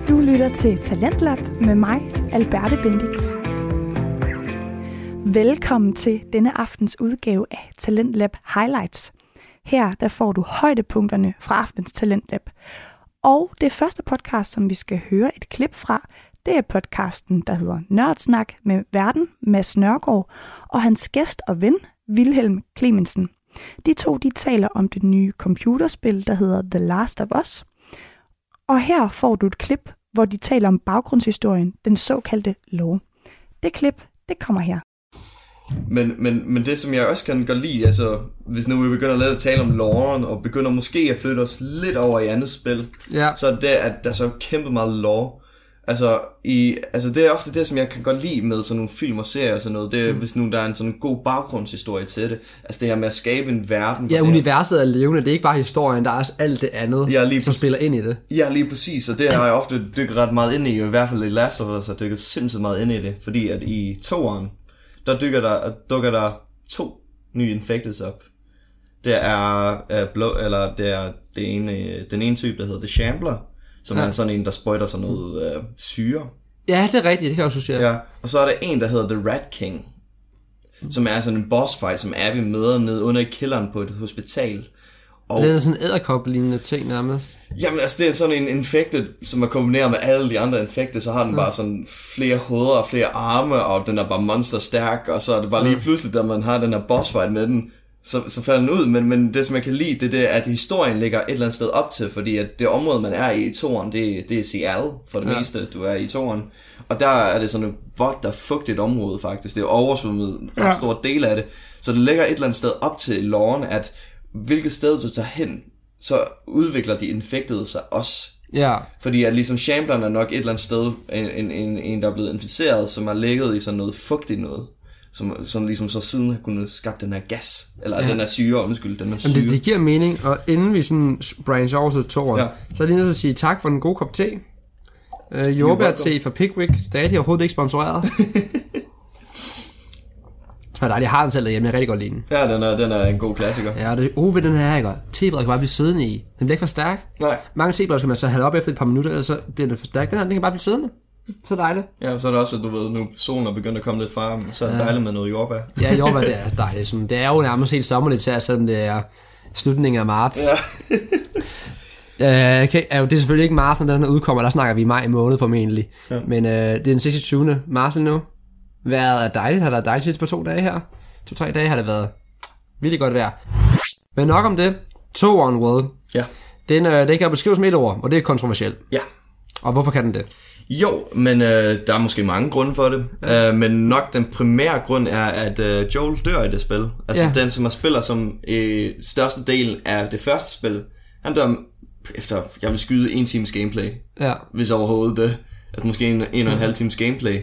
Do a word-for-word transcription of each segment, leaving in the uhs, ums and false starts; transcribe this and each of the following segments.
Du lytter til Talentlab med mig, Alberte Bendix. Velkommen til denne aftens udgave af Talentlab Highlights. Her der får du højdepunkterne fra aftens Talentlab. Og det første podcast, som vi skal høre et klip fra, det er podcasten, der hedder Nørdsnak med værten Mads Nørgaard og hans gæst og ven, Vilhelm Clemensen. De to de taler om det nye computerspil, der hedder The Last of Us. Og her får du et klip, hvor de taler om baggrundshistorien, den såkaldte lore. Det klip, det kommer her. Men, men, men det, som jeg også kan godt lide, altså, hvis nu vi begynder at lade at tale om loren, og begynder måske at flytte os lidt over i andet spil, ja. så er det, at der er så kæmpe meget lore. Altså, i, altså, det er ofte det, som jeg kan godt lide med sådan nogle film og serier og sådan noget, det er, mm. hvis nu der er en sådan god baggrundshistorie til det. Altså det her med at skabe en verden. Ja, universet er levende, det er ikke bare historien, der er også alt det andet, ja, lige som præcis. Spiller ind i det. Ja, lige præcis, og det har jeg ofte dykket ret meget ind i, i hvert fald i Last of Us, har dykket sindssygt meget ind i det, fordi at i toeren, der dykker der, dukker der to nye infecteds op. Det er, uh, blå, eller det er det ene, den ene type, der hedder The Shambler, som ja. er sådan en, der sprøjter sådan noget øh, syre. Ja, det er rigtigt, det kan jeg også sige. Ja, og så er der en, der hedder The Rat King, som er sådan en boss fight, som Abby møder nede under i kælderen på et hospital. Og det er sådan en edderkop-lignende ting nærmest. Jamen altså, det er sådan en infected, som er kombineret med alle de andre infected, så har den ja. bare sådan flere hoveder og flere arme, og den er bare monsterstærk, og så er det bare lige ja. pludselig, da man har den her boss fight med den, Så, så falder den ud, men, men det som jeg kan lide, det er det, at historien ligger et eller andet sted op til, fordi at det område, man er i i toeren, det, det er Seattle for det ja. meste, du er i toeren. Og der er det sådan et vådt og fugtigt område faktisk, det er oversvømmet en ja. stor del af det. Så det ligger et eller andet sted op til loven, at hvilket sted du tager hen, så udvikler de infekterede sig også. Ja. Fordi at ligesom Chambleren er nok et eller andet sted, en, en, en, en der er blevet inficeret, som har ligget i sådan noget fugtigt noget. Som, som ligesom så siden har kunnet skabe den her gas, eller ja. den her syre, undskyld, den her syre. Jamen det, det giver mening, og inden vi sådan brancher over til toren, ja. så er det nødt til at sige tak for en god kop te. Uh, Jordbær-te fra Pickwick, stadig overhovedet ikke sponsoreret. Det er dejligt, jeg har den selv derhjemme, jeg rigtig godt lide den. Ja, den er, den er en god klassiker. Ja, det uh, ved den her, ikke? Tebræd kan bare blive siddende i. Den bliver ikke for stærk. Nej. Mange tebræd skal man så have op efter et par minutter, eller så bliver den for stærk. Den her, den kan bare blive siddende. Så dejligt. Ja, så er det også, at du ved, nu solen er begyndt at komme lidt frem, så er det ja. dejligt med noget jordbær. Ja, jordbær, det er dejligt. Sådan, det er jo nærmest helt sommerligt til, selvom det er slutningen af marts. Ja. uh, okay, det er selvfølgelig ikke marts, når den her udkommer, der snakker vi i maj måned formentlig. Ja. Men uh, det er den seksogtyvende marts nu. Vejret er dejligt, har været dejligt sidst på to dage her. To-tre dage har det været virkelig godt vejr. Men nok om det. Toeren World. Ja. Den, uh, den kan beskrives med et ord, og det er kontroversielt. Ja. Og hvorfor kan den det? Jo, men øh, der er måske mange grunde for det, ja. øh, men nok den primære grund er, at øh, Joel dør i det spil. Altså ja. den, som har spiller som øh, største del af det første spil, han dør efter, jeg vil skyde en times gameplay, ja. hvis overhovedet det, altså måske en, en og en halv times gameplay.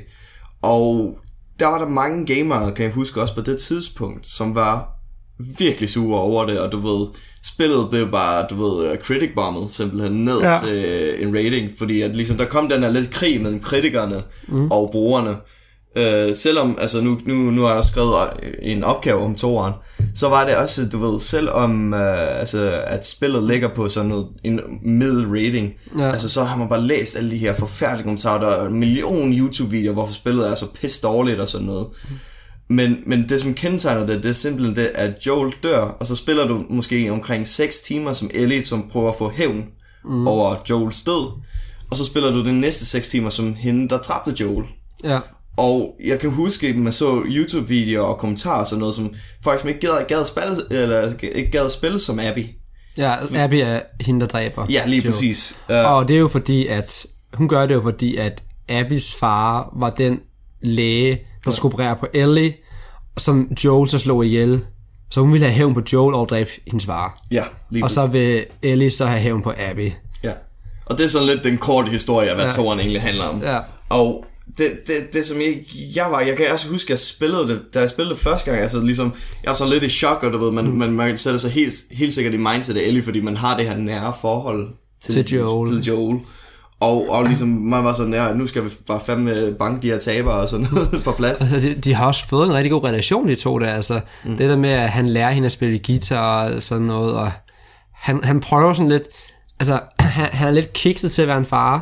Og der var der mange gamere, kan jeg huske også på det tidspunkt, som var virkelig sure over det, og du ved, spillet blev bare, du ved, critic bombet simpelthen ned ja. til en rating, fordi at ligesom der kom den her lidt krig mellem kritikerne mm. og brugerne. Uh, selvom, altså nu, nu, nu har jeg skrevet en opgave om toeren, så var det også, du ved, selvom uh, altså, at spillet ligger på sådan noget, en middel rating, ja. altså så har man bare læst alle de her forfærdelige kommentarer, der er en million YouTube-videoer, hvorfor spillet er så pisse dårligt og sådan noget. Men, men det som kendetegner det, det er simpelthen det, at Joel dør, og så spiller du måske omkring seks timer som Ellie, som prøver at få hævn mm. over Joels død, og så spiller du de næste seks timer som hende, der dræbte Joel. Ja. Og jeg kan huske, at man så YouTube-videoer og kommentarer og sådan noget, som folk som ikke gad, gad, spille, eller ikke gad spille som Abby. Ja, Abby er hende, der dræber Ja, lige Joel. præcis. Uh, og det er jo fordi, at hun gør det jo fordi, at Abbys far var den læge, der skulle operere på Ellie, som Joel så slog ihjel. Så hun ville have hævn på Joel og dræbe hendes far. Ja, lige og så vil Ellie så have hævn på Abby. Ja, og det er sådan lidt den korte historie af, hvad ja. toeren egentlig handler om. Ja. Og det, det, det som jeg, jeg var, jeg kan også huske, at jeg spillede det, da jeg spillede det første gang, altså ligesom, jeg var sådan lidt i chok, og du ved, man, mm. man, man sætter sig helt, helt sikkert i mindset af Ellie, fordi man har det her nære forhold til, til Joel. Til Joel. Og, og ligesom, man var sådan, ja, nu skal vi bare fandme banke de her tabere og sådan noget på plads. Altså, de, de har også fået en rigtig god relation, de to der, altså. Mm. Det der med, at han lærer hende at spille guitar og sådan noget, og han, han prøver sådan lidt, altså, han, han er lidt kikset til at være en far,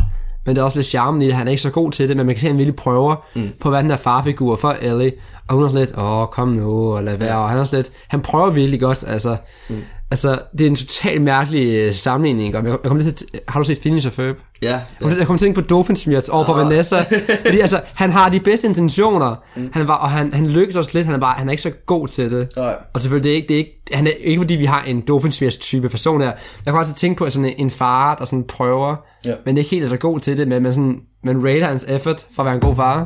men det er også lidt charmen i det. Han er ikke så god til det, men man kan se, at han virkelig prøver mm. på at være den der farfigur for Ellie. Og hun er sådan lidt, åh, kom nu, og lad være. Og han er sådan lidt, han prøver virkelig godt, altså. Mm. Altså, det er en totalt mærkelig uh, sammenligning. Jeg, jeg kommer til at, har du set Phineas og Ferb? Ja. ja. Jeg kommer til at tænke på Doofenshmirtz over for oh. Vanessa. Fordi altså, han har de bedste intentioner. Mm. Han var, og han, han lykkes også lidt. Han er bare, han er ikke så god til det. Oh. Og selvfølgelig, det er ikke, det er ikke, han er ikke fordi, vi har en Doofenshmirtz type person her. Jeg kommer altid tænke på sådan en, en far, der sådan prøver, yeah. men ikke helt er så god til det, men man, sådan, man rater hans effort for at være en god far.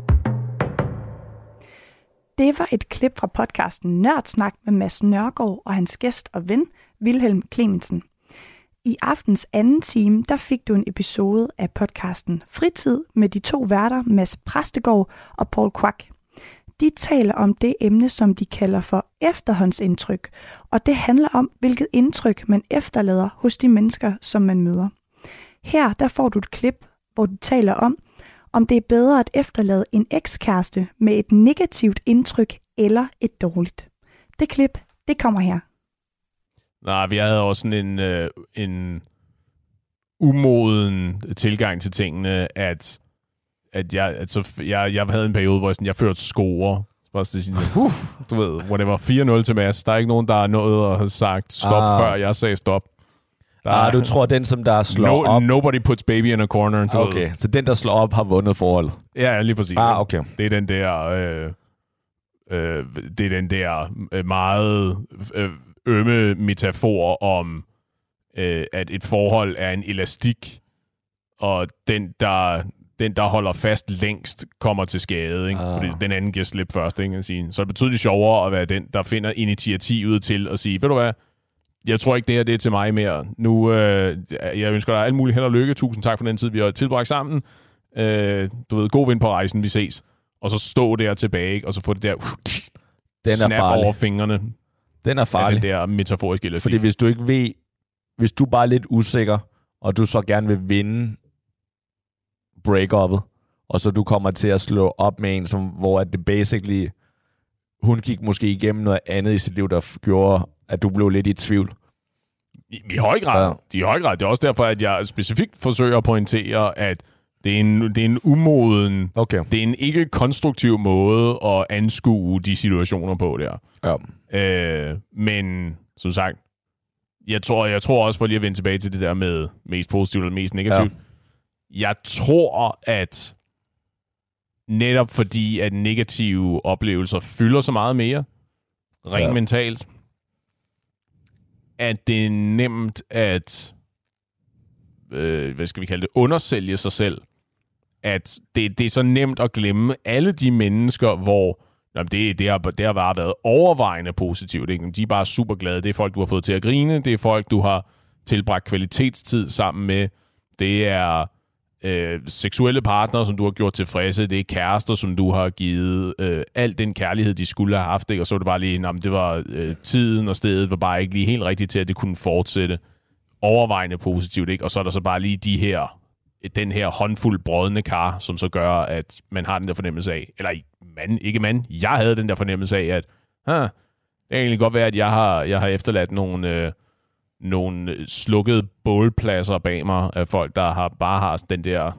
Det var et klip fra podcasten Nørdsnak med Mads Nørgaard og hans gæst og ven, Wilhelm Clemensen. I aftens anden time, der fik du en episode af podcasten Fritid med de to værter, Mads Præstegård og Paul Quack. De taler om det emne, som de kalder for efterhåndsindtryk, og det handler om, hvilket indtryk man efterlader hos de mennesker, som man møder. Her der får du et klip, hvor de taler om, om det er bedre at efterlade en ekskæreste med et negativt indtryk eller et dårligt. Det klip, det kommer her. Nej, vi havde også sådan en, øh, en umoden tilgang til tingene, at, at jeg, altså, jeg, jeg havde en periode, hvor jeg, sådan, jeg førte score. Bare sådan, uh, du ved, whatever, fire nul til Mads. Der er ikke nogen, der er nået at have sagt stop, ah. før jeg sagde stop. Der ah, du tror, den, som der slår no, op... Nobody puts baby in a corner. Okay, ved. Så den, der slår op, har vundet forholdet. Ja, lige præcis. Ah, okay. Det er den der... Øh, øh, det er den der meget øh, ømme metafor om, øh, at et forhold er en elastik, og den, der, den, der holder fast længst, kommer til skade, ikke? Ah. Fordi den anden giver slip først, ikke? Så det er betydeligt sjovere at være den, der finder initiativet til at sige, ved du hvad, jeg tror ikke, det her det er til mig mere. Nu, øh, jeg ønsker dig alt muligt held og lykke. Tusind tak for den tid, vi har tilbragt sammen. Øh, du ved, god vind på rejsen, vi ses. Og så stå der tilbage, og så få det der uh, den er snap farlig. over fingrene. Den er farlig. Det der metaforiske elastik. Fordi hvis du ikke ved, hvis du bare er lidt usikker, og du så gerne vil vinde break-up'et, og så du kommer til at slå op med en, som, hvor det basically, hun gik måske igennem noget andet i sit liv, der gjorde, at du blev lidt i tvivl. I, i høj grad. Ja. I høj grad. Det er også derfor, at jeg specifikt forsøger at pointere, at det er en, det er en umoden, okay. det er en ikke konstruktiv måde at anskue de situationer på der. Ja. Øh, men som sagt, jeg tror, jeg tror også, for lige at vende tilbage til det der med mest positivt eller mest negativt, ja. Jeg tror, at netop fordi, at negative oplevelser fylder så meget mere, rent ja. mentalt, at det er nemt at, øh, hvad skal vi kalde det, undersælge sig selv. At det, det er så nemt at glemme alle de mennesker, hvor jamen det, det, har, det har bare været overvejende positivt. Ikke? De er bare super glade. Det er folk, du har fået til at grine. Det er folk, du har tilbragt kvalitetstid sammen med. Det er øh, seksuelle partnere, som du har gjort tilfredse. Det er kærester, som du har givet øh, al den kærlighed, de skulle have haft. Ikke? Og så var det bare lige, jamen, det var øh, tiden og stedet var bare ikke lige helt rigtigt til, at det kunne fortsætte. Overvejende positivt, ikke? Og så er der så bare lige de her, den her håndfuld brodne kar, som så gør, at man har den der fornemmelse af, eller man, ikke man, jeg havde den der fornemmelse af, at huh, det kan egentlig godt være, at jeg har, jeg har efterladt nogle, øh, nogle slukkede bålpladser bag mig af folk, der har bare har den der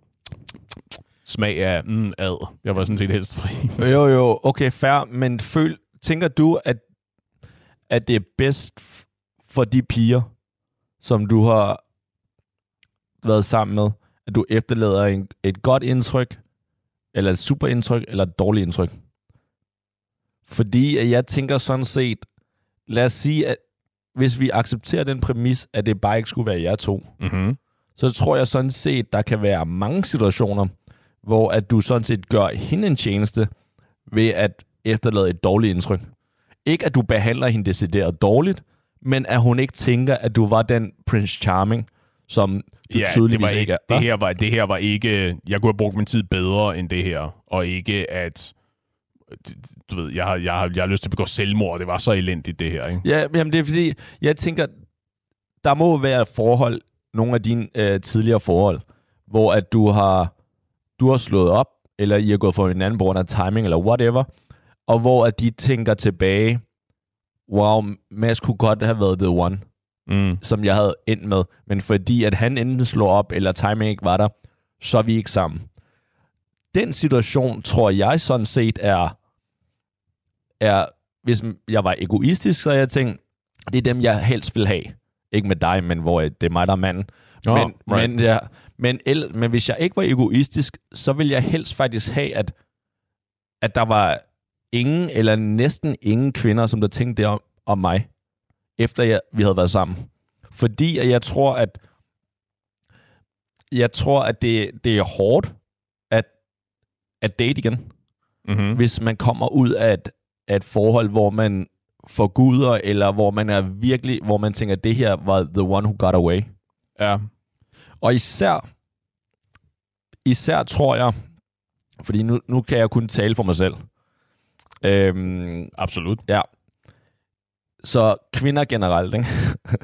smag af mm, ad. Jeg var sådan set helst fri. Jo, jo, okay, fair, men føl, tænker du, at, at det er bedst for de piger, som du har været sammen med, at du efterlader en, et godt indtryk, eller et super indtryk, eller et dårligt indtryk? Fordi at jeg tænker sådan set, lad os sige, at hvis vi accepterer den præmis, at det bare ikke skulle være jer to, mm-hmm. så tror jeg sådan set, der kan være mange situationer, hvor at du sådan set gør hende en tjeneste ved at efterlade et dårligt indtryk. Ikke at du behandler hende decideret dårligt, men at hun ikke tænker, at du var den Prince Charming, som du ja, tydeligvis det ikke er. Det her, var, det her var ikke... Jeg kunne have brugt min tid bedre end det her, og ikke at... Du ved, jeg har, jeg har, jeg har lyst til at begå selvmord, det var så elendigt, det her, ikke? Ja, jamen det er fordi, jeg tænker, der må være forhold, nogle af dine øh, tidligere forhold, hvor at du har, du har slået op, eller I har gået for en anden på grund af timing, eller whatever, og hvor at de tænker tilbage, wow, Mads kunne godt have været the one, mm. som jeg havde endt med, men fordi at han enten slår op, eller timing ikke var der, så er vi ikke sammen. Den situation, tror jeg sådan set er, er hvis jeg var egoistisk, så havde jeg tænkt, det er dem, jeg helst vil have. Ikke med dig, men hvor det er mig, der er manden. Oh, men, right. men, ja, men, el, men hvis jeg ikke var egoistisk, så ville jeg helst faktisk have, at, at der var ingen, eller næsten ingen kvinder, som der tænkte det om, om mig, efter jeg, vi havde været sammen. Fordi at jeg tror, at jeg tror, at det, det er hårdt at, at date igen. Mm-hmm. Hvis man kommer ud af et, af et forhold, hvor man forguder, eller hvor man er virkelig, hvor man tænker, at det her var the one who got away. Ja. Og især, især tror jeg, fordi nu, nu kan jeg kun tale for mig selv. Øhm, Absolut. Ja. Så kvinder generelt, ikke?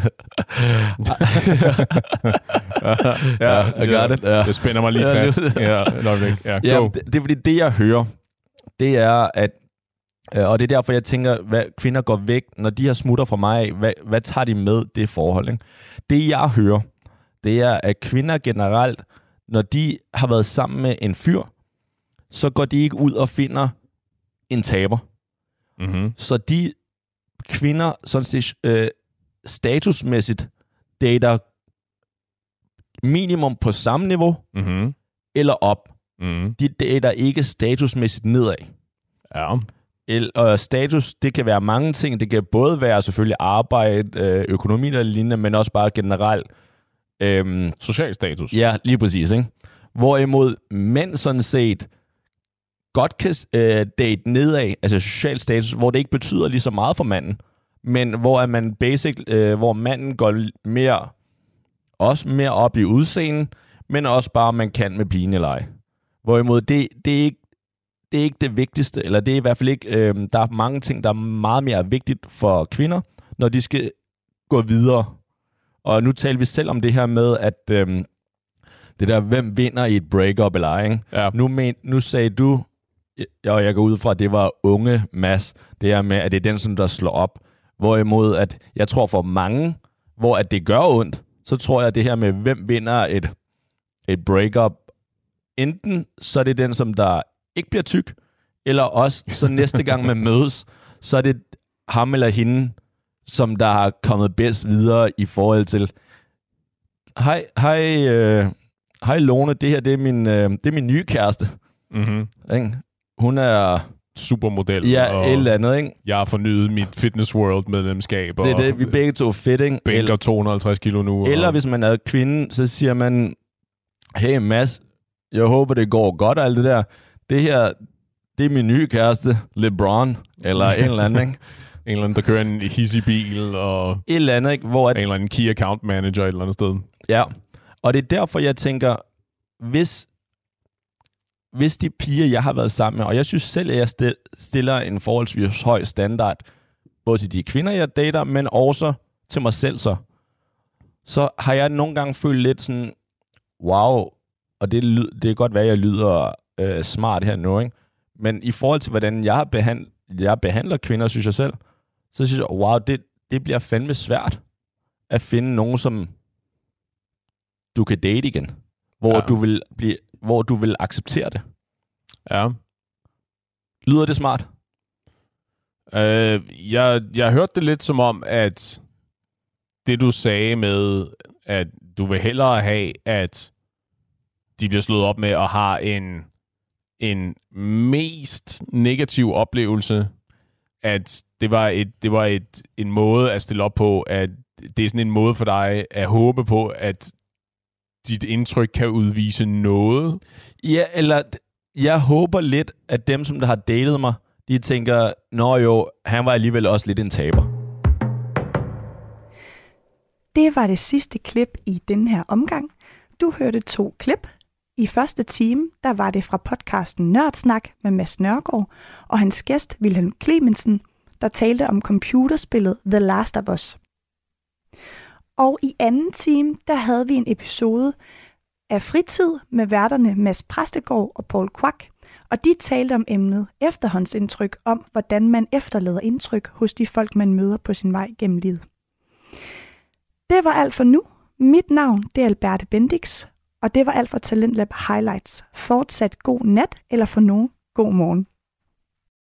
ja, I got it. Ja. Det spænder mig lige fast. ja, ja, ja, go. det, det er fordi, det jeg hører, det er, at øh, og det er derfor, jeg tænker, hvad kvinder går væk, når de har smutter fra mig af, hvad, hvad tager de med det forhold, ikke? Det jeg hører, det er, at kvinder generelt, når de har været sammen med en fyr, så går de ikke ud og finder en taber. Mm-hmm. Så de kvinder, sådan set, øh, statusmæssigt, dater minimum på samme niveau, Mm-hmm. eller op. Mm-hmm. De dater ikke statusmæssigt nedad. Ja. El, og status, det kan være mange ting. Det kan både være selvfølgelig arbejde, øh, økonomi eller lignende, men også bare generelt. Øhm, Social status. ja, lige præcis. Ikke? Hvorimod mænd sådan set godt kan øh, date nedad, altså social status, hvor det ikke betyder lige så meget for manden, men hvor er man basic, øh, hvor manden går mere, også mere op i udseende, men også bare, om man kan med pigen eller ej. Hvorimod det, det er ikke det er ikke det vigtigste, eller det er i hvert fald ikke, øh, der er mange ting, der er meget mere vigtigt for kvinder, når de skal gå videre. Og nu taler vi selv om det her med, at øh, det der, hvem vinder i et breakup eller ej, ikke? Ja. Nu, men, nu sagde du, og jeg går ud fra, at det var unge Mads, det her med, at det er den, som der slår op. Hvorimod, at jeg tror for mange, hvor at det gør ondt, så tror jeg, at det her med, hvem vinder et, et breakup, enten så er det den, som der ikke bliver tyk, eller også så næste gang man mødes, så er det ham eller hende, som der har kommet bedst videre i forhold til, hej, hej, øh, hej Lone, det her det er min, øh, det er min nye kæreste. Mm-hmm. Ikke? Hun er supermodel. ja, og et eller andet, ikke? Jeg har fornyet mit Fitness World medlemskab. Det er og det, vi begge to er fedt, ikke? bænker Eller, to hundrede og halvtreds kilo nu. eller og... hvis man er kvinde, så siger man, hey Mads, jeg håber det går godt og alt det der. Det her, det er min nye kæreste, LeBron, eller en eller anden, ikke? En eller anden, der kører en hissig bil, og Et eller andet, ikke? Hvor at, en eller anden key account manager et eller andet sted. ja, og det er derfor, jeg tænker, hvis, hvis de piger, jeg har været sammen med, og jeg synes selv, at jeg stiller en forholdsvis høj standard, både til de kvinder, jeg dater, men også til mig selv så, så har jeg nogle gange følt lidt sådan, wow, og det, lyd, det er godt være, at jeg lyder øh, smart her nu, ikke? Men i forhold til, hvordan jeg, behand, jeg behandler kvinder, synes jeg selv, så synes jeg, wow, det, det bliver fandme svært at finde nogen, som du kan date igen, hvor, ja. du, vil blive, hvor du vil acceptere det. Ja. Lyder det smart? Øh, jeg, jeg hørte det lidt som om, at det du sagde med, at du vil hellere have, at de bliver slået op med at have en, en mest negativ oplevelse, at det var, et, det var et, en måde at stille op på, at det er sådan en måde for dig at håbe på, at dit indtryk kan udvise noget. Ja, eller jeg håber lidt, at dem, som der har datet mig, de tænker, nå jo, han var alligevel også lidt en taber. Det var det sidste klip i den her omgang. Du hørte to klip. I første time, der var det fra podcasten Nørdsnak med Mads Nørgaard og hans gæst Wilhelm Clemensen, der talte om computerspillet The Last of Us. Og i anden time, der havde vi en episode af Fritid med værterne Mads Præstegård og Paul Quack, og de talte om emnet efterhåndsindtryk, om hvordan man efterlader indtryk hos de folk, man møder på sin vej gennem livet. Det var alt for nu. Mit navn det er Alberte Bendix, Og det var alt for Talentlab Highlights. Fortsat god nat, eller for nogen god morgen.